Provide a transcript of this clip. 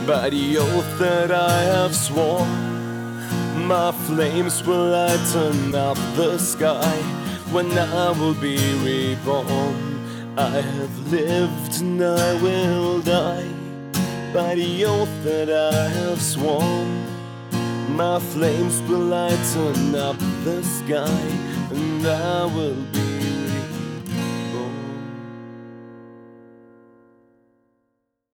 By the oath that I have sworn, my flames will lighten up the sky when I will be reborn. I have lived and I will die. By the oath that I have sworn, my flames will lighten up the sky and I will be